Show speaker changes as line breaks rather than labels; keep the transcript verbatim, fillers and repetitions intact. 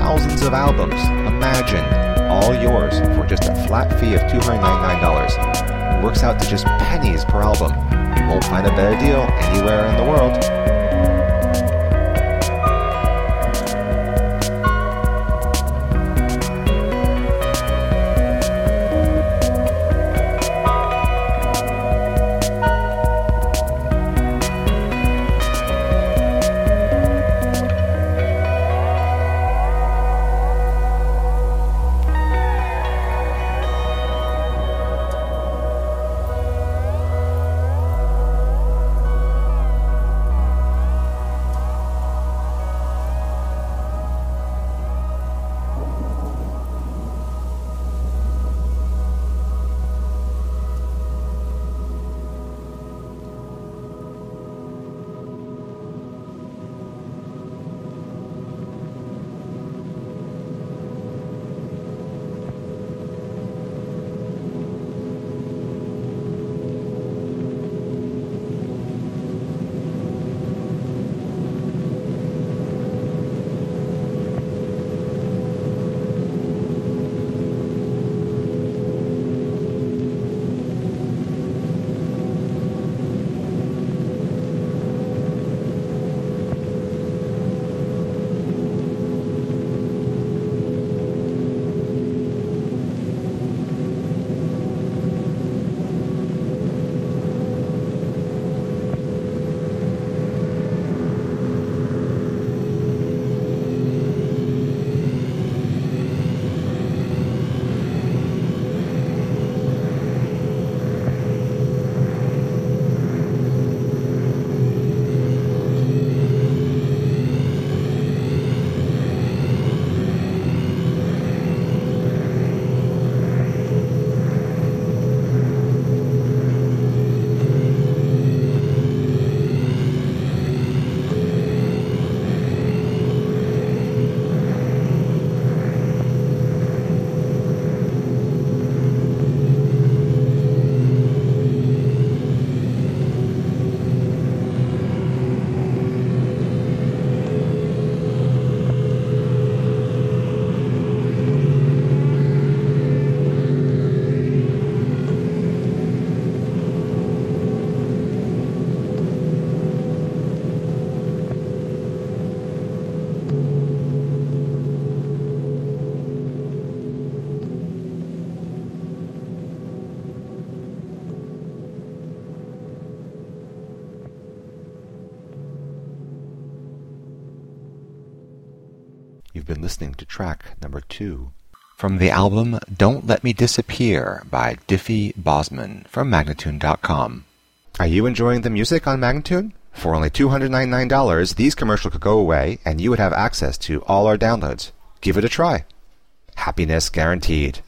thousands of albums. Imagine, all yours for just a flat fee of two hundred ninety-nine dollars. Works out to just pennies per album. You won't find a better deal anywhere in the world. You've been listening to track number two from the album Don't Let Me Disappear by Diffie Bosman from Magnatune dot com. Are you enjoying the music on Magnatune? For only two hundred ninety-nine dollars, these commercials could go away and you would have access to all our downloads. Give it a try. Happiness guaranteed.